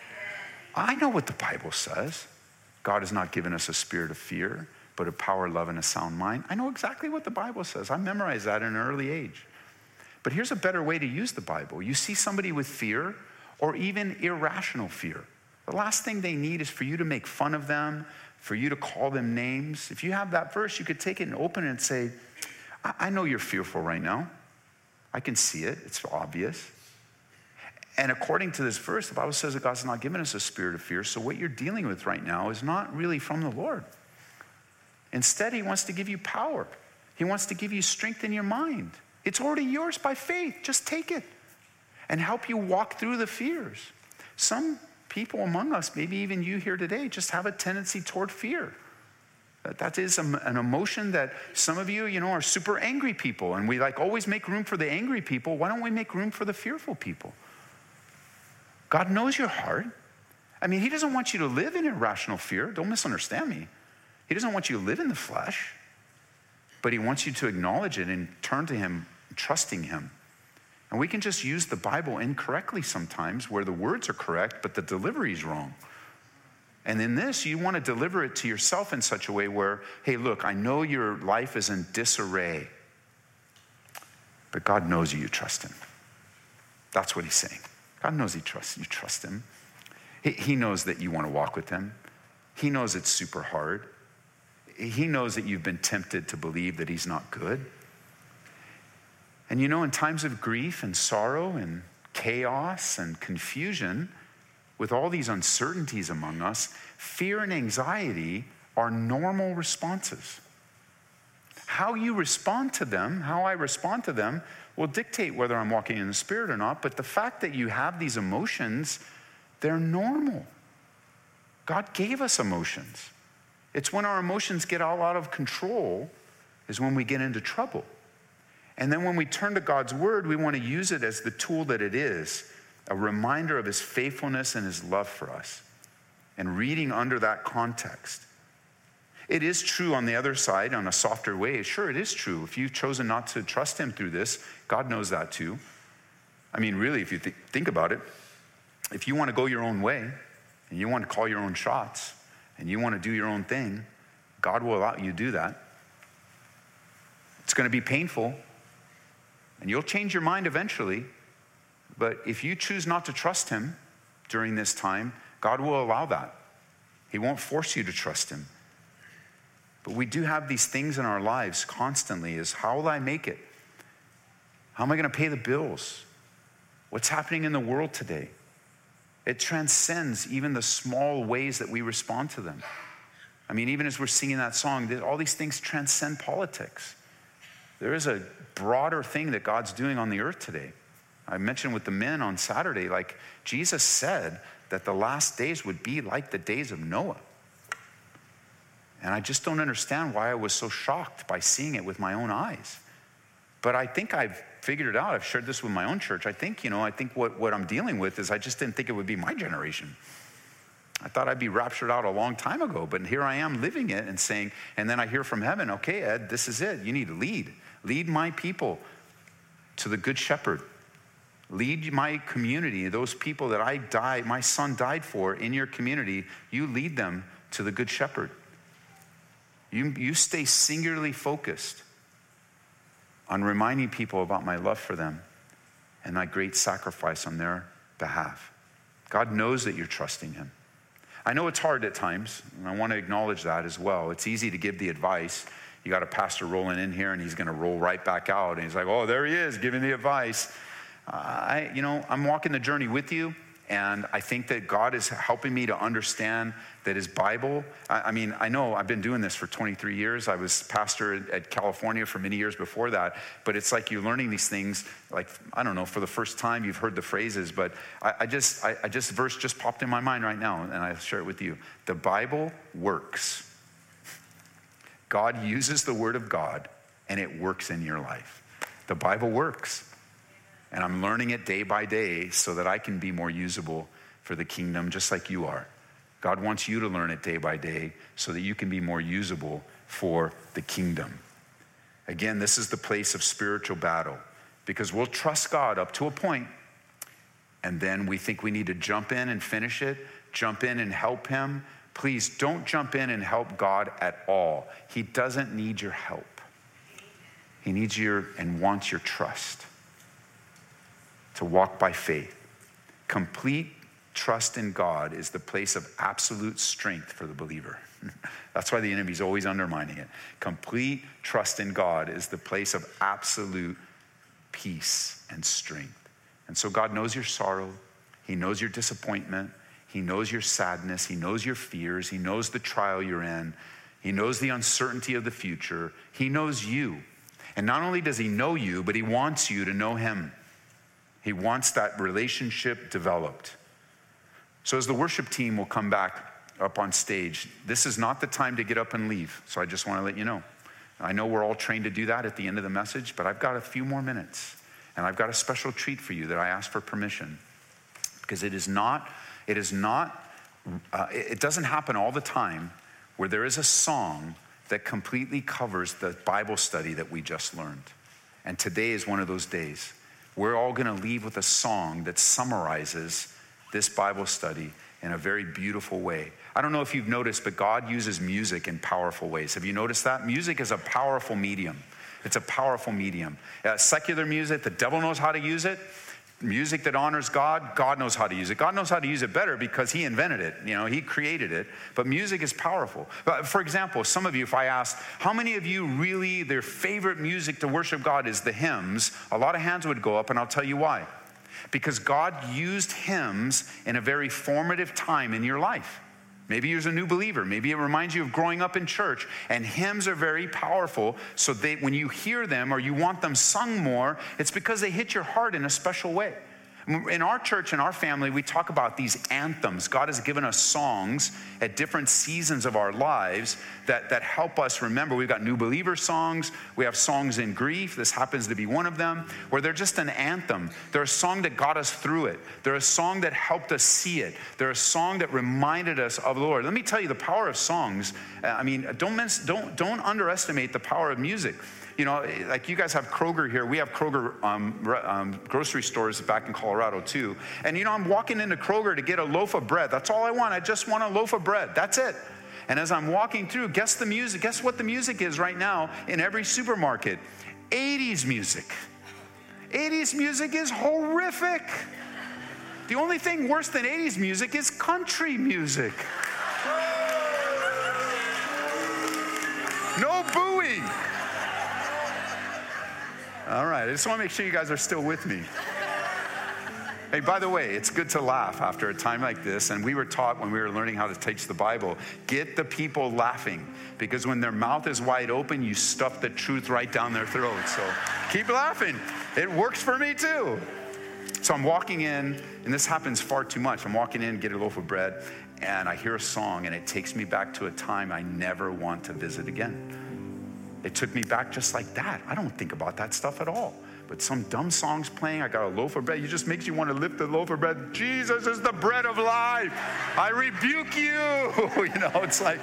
I know what the Bible says. God has not given us a spirit of fear, but of power, love, and a sound mind. I know exactly what the Bible says. I memorized that at an early age. But here's a better way to use the Bible. You see somebody with fear or even irrational fear. The last thing they need is for you to make fun of them, for you to call them names. If you have that verse, you could take it and open it and say, I, I know you're fearful right now. I can see it. It's obvious. And according to this verse, the Bible says that God's not given us a spirit of fear. So what you're dealing with right now is not really from the Lord. Instead, he wants to give you power. He wants to give you strength in your mind. It's already yours by faith. Just take it and help you walk through the fears. Some people among us, maybe even you here today, just have a tendency toward fear. That is an emotion that some of you, you know, are super angry people, and we like always make room for the angry people. Why don't we make room for the fearful people? God knows your heart. I mean, he doesn't want you to live in irrational fear. Don't misunderstand me. He doesn't want you to live in the flesh, but he wants you to acknowledge it and turn to him, trusting him. And we can just use the Bible incorrectly sometimes, where the words are correct, but the delivery is wrong. And in this, you want to deliver it to yourself in such a way where, hey, look, I know your life is in disarray, but God knows you trust him. That's what he's saying. God knows he trusts you trust him. He, he knows that you want to walk with him. He knows it's super hard. He knows that you've been tempted to believe that he's not good. And you know, in times of grief and sorrow and chaos and confusion, with all these uncertainties among us, fear and anxiety are normal responses. How you respond to them, how I respond to them, will dictate whether I'm walking in the Spirit or not. But the fact that you have these emotions, they're normal. God gave us emotions. It's when our emotions get all out of control is when we get into trouble. And then when we turn to God's word, we want to use it as the tool that it is, a reminder of his faithfulness and his love for us, and reading under that context. It is true on the other side, on a softer way. Sure, it is true. If you've chosen not to trust him through this, God knows that too. I mean, really, if you th- think about it, if you want to go your own way, and you want to call your own shots, and you want to do your own thing, God will allow you to do that. It's going to be painful, and you'll change your mind eventually. But if you choose not to trust him during this time, God will allow that. He won't force you to trust him. But we do have these things in our lives constantly is, how will I make it? How am I going to pay the bills? What's happening in the world today? It transcends even the small ways that we respond to them. I mean, even as we're singing that song, all these things transcend politics. There is a broader thing that God's doing on the earth today. I mentioned with the men on Saturday, like Jesus said that the last days would be like the days of Noah. And I just don't understand why I was so shocked by seeing it with my own eyes. But I think I've figured it out. I've shared this with my own church. I think, you know, I think what, what I'm dealing with is I just didn't think it would be my generation. I thought I'd be raptured out a long time ago, but here I am living it and saying, and then I hear from heaven, okay, Ed, this is it. You need to lead. Lead my people to the good shepherd. Lead my community, those people that I died, my son died for in your community, you lead them to the good shepherd. You, you stay singularly focused on reminding people about my love for them and my great sacrifice on their behalf. God knows that you're trusting him. I know it's hard at times, and I want to acknowledge that as well. It's easy to give the advice. You got a pastor rolling in here, and he's going to roll right back out, and he's like, oh, there he is, giving the advice. Uh, I, you know, I'm walking the journey with you, and I think that God is helping me to understand that his Bible, I, I mean, I know I've been doing this for twenty-three years. I was pastor at, at California for many years before that, but it's like you're learning these things, like, I don't know, for the first time you've heard the phrases, but I, I just, I, I just, verse just popped in my mind right now, and I'll share it with you. The Bible works. God uses the word of God, and it works in your life. The Bible works. And I'm learning it day by day so that I can be more usable for the kingdom, just like you are. God wants you to learn it day by day so that you can be more usable for the kingdom. Again, this is the place of spiritual battle, because we'll trust God up to a point, and then we think we need to jump in and finish it, jump in and help him. Please don't jump in and help God at all. He doesn't need your help. He needs your and wants your trust. To walk by faith. Complete trust in God is the place of absolute strength for the believer. That's why the enemy's always undermining it. Complete trust in God is the place of absolute peace and strength. And so God knows your sorrow. He knows your disappointment. He knows your sadness. He knows your fears. He knows the trial you're in. He knows the uncertainty of the future. He knows you. And not only does he know you, but he wants you to know him. He wants that relationship developed. So as the worship team will come back up on stage, this is not the time to get up and leave. So I just want to let you know. I know we're all trained to do that at the end of the message, but I've got a few more minutes. And I've got a special treat for you that I asked for permission. Because it is not, it is not, uh, it doesn't happen all the time where there is a song that completely covers the Bible study that we just learned. And today is one of those days. We're all going to leave with a song that summarizes this Bible study in a very beautiful way. I don't know if you've noticed, but God uses music in powerful ways. Have you noticed that? Music is a powerful medium. It's a powerful medium. Uh, secular music, the devil knows how to use it. Music that honors God, God knows how to use it. God knows how to use it better because he invented it. You know, he created it. But music is powerful. But for example, some of you, if I asked, how many of you really, their favorite music to worship God is the hymns? A lot of hands would go up, and I'll tell you why. Because God used hymns in a very formative time in your life. Maybe you're a new believer. Maybe it reminds you of growing up in church. And hymns are very powerful. So they, when you hear them or you want them sung more, it's because they hit your heart in a special way. In our church, in our family, we talk about these anthems. God has given us songs at different seasons of our lives that, that help us remember. We've got new believer songs. We have songs in grief. This happens to be one of them, where they're just an anthem. They're a song that got us through it. They're a song that helped us see it. They're a song that reminded us of the Lord. Let me tell you, the power of songs, I mean, don't, don't, don't underestimate the power of music. You know, like you guys have Kroger here. We have Kroger um, um, grocery stores back in Colorado too. And you know, I'm walking into Kroger to get a loaf of bread. That's all I want. I just want a loaf of bread. That's it. And as I'm walking through, guess the music. Guess what the music is right now in every supermarket? eighties music. eighties music is horrific. The only thing worse than eighties music is country music. no booing. All right, I just want to make sure you guys are still with me. Hey, by the way, it's good to laugh after a time like this. And we were taught when we were learning how to teach the Bible, get the people laughing. Because when their mouth is wide open, you stuff the truth right down their throat. So keep laughing. It works for me too. So I'm walking in, and this happens far too much. I'm walking in, get a loaf of bread, and I hear a song, and it takes me back to a time I never want to visit again. It took me back just like that. I don't think about that stuff at all. But some dumb song's playing, I got a loaf of bread. It just makes you want to lift the loaf of bread. Jesus is the bread of life. I rebuke you. You know, it's like,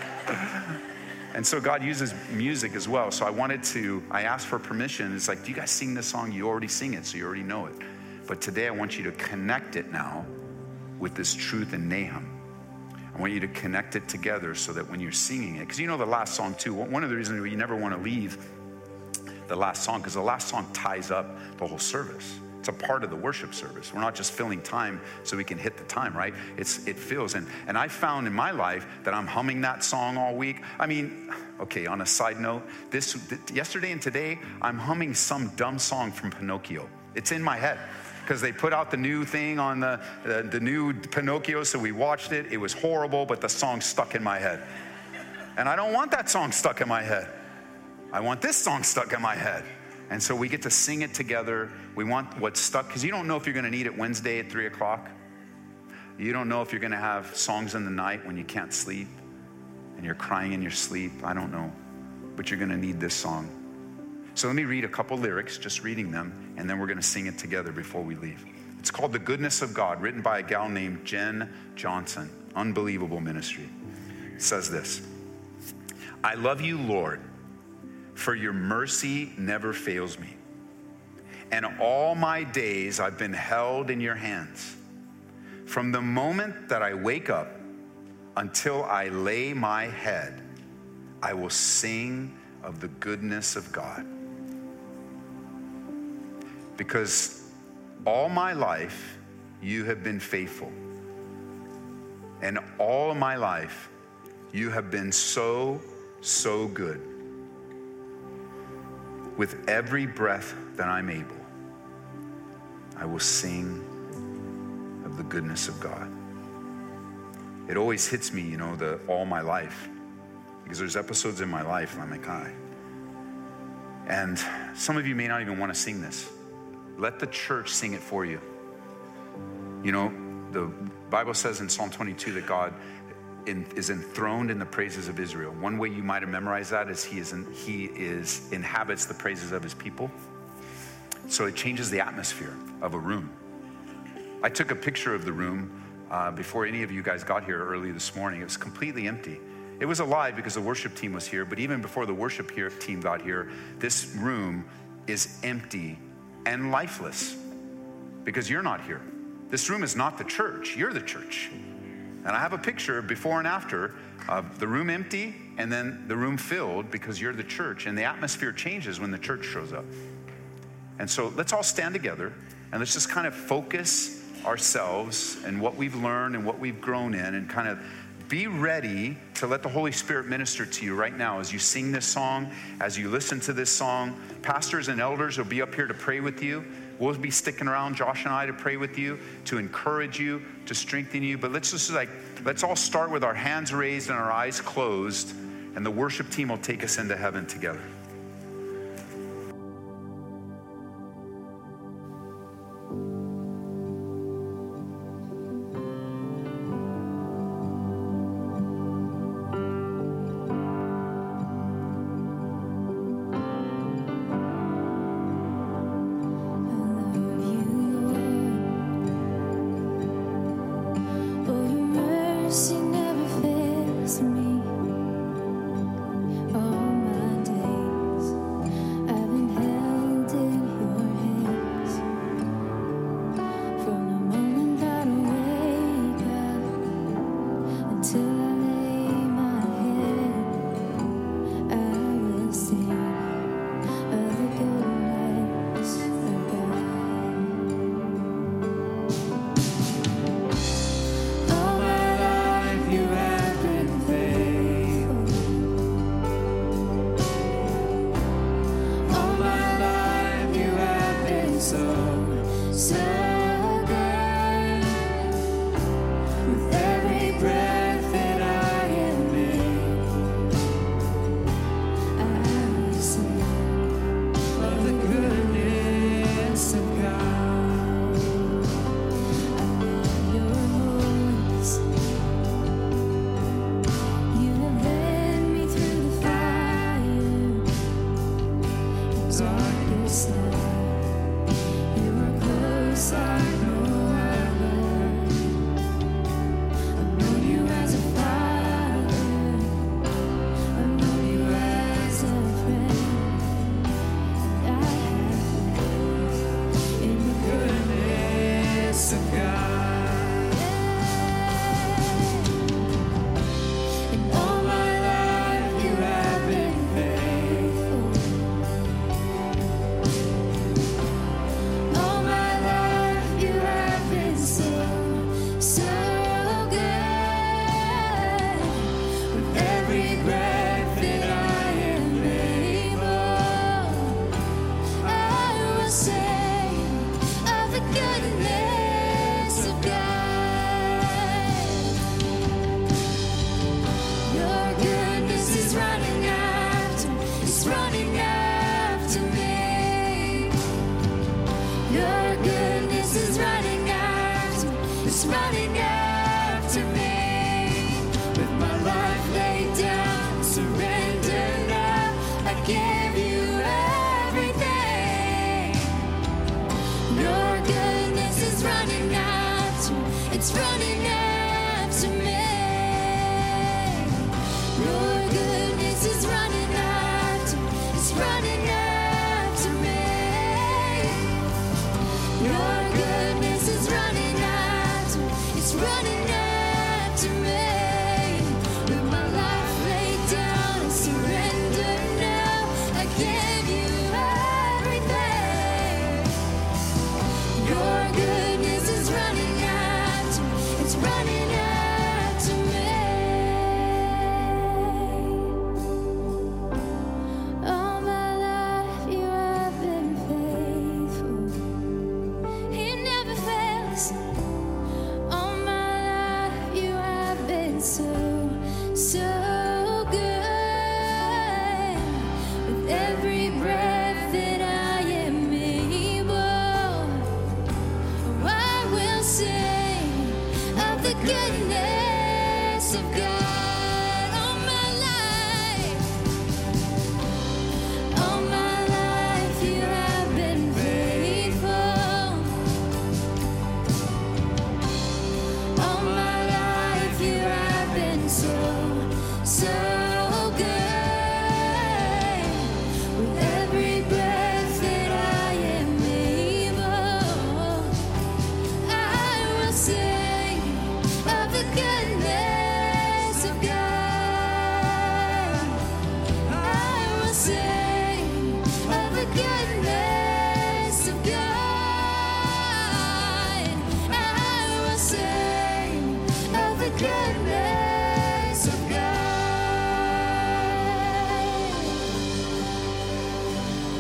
and so God uses music as well. So I wanted to, I asked for permission. It's like, do you guys sing this song? You already sing it, so you already know it. But today I want you to connect it now with this truth in Nahum. I want you to connect it together so that when you're singing it, because you know the last song too, one of the reasons we never want to leave the last song, because the last song ties up the whole service. It's a part of the worship service. We're not just filling time so we can hit the time, right? It's it fills. And, and I found in my life that I'm humming that song all week. I mean, okay, on a side note, this yesterday and today, I'm humming some dumb song from Pinocchio. It's in my head. Because they put out the new thing on the, the, the new Pinocchio, so we watched it. It was horrible, but the song stuck in my head. And I don't want that song stuck in my head. I want this song stuck in my head. And so we get to sing it together. We want what's stuck, because you don't know if you're going to need it Wednesday at three o'clock. You don't know if you're going to have songs in the night when you can't sleep and you're crying in your sleep. I don't know. But you're going to need this song. So let me read a couple lyrics, just reading them, and then we're going to sing it together before we leave. It's called The Goodness of God, written by a gal named Jen Johnson. Unbelievable ministry. It says this: I love you, Lord, for your mercy never fails me. And all my days I've been held in your hands. From the moment that I wake up until I lay my head, I will sing of the goodness of God. Because all my life you have been faithful. And all of my life you have been so, so good. With every breath that I'm able, I will sing of the goodness of God. It always hits me, you know, the all my life, because there's episodes in my life and I'm like, hi. And some of you may not even want to sing this. Let the church sing it for you. You know, the Bible says in Psalm twenty-two that God In, is enthroned in the praises of Israel. One way you might have memorized that is he is in, he is inhabits the praises of his people. So it changes the atmosphere of a room. I took a picture of the room uh, before any of you guys got here early this morning. It was completely empty. It was alive because the worship team was here, but even before the worship here, team got here, this room is empty and lifeless because you're not here. This room is not the church. You're the church. And I have a picture before and after of the room empty and then the room filled because you're the church. And the atmosphere changes when the church shows up. And so let's all stand together and let's just kind of focus ourselves and what we've learned and what we've grown in, and kind of be ready to let the Holy Spirit minister to you right now as you sing this song, as you listen to this song. Pastors and elders will be up here to pray with you. We'll be sticking around, Josh and I, to pray with you, to encourage you, to strengthen you. But let's just like, let's all start with our hands raised and our eyes closed, and the worship team will take us into heaven together. Mercy never fails me all my days. It's running out.